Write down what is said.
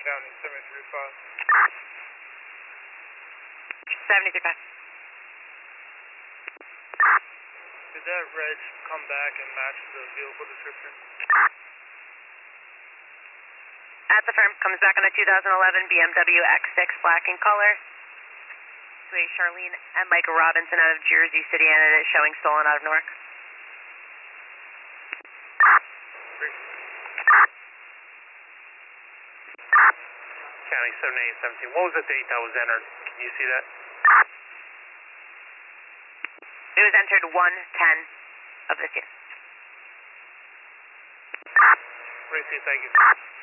County 735. 735. Did that reg come back and match the vehicle description? At the firm, comes back on a 2011 BMW X6 black in color. To a Charlene and Mike Robinson out of Jersey City, and it is showing stolen out of Newark. County 7817. What was the date that was entered? Can you see that? It was entered 1/10 of this year. Thank you.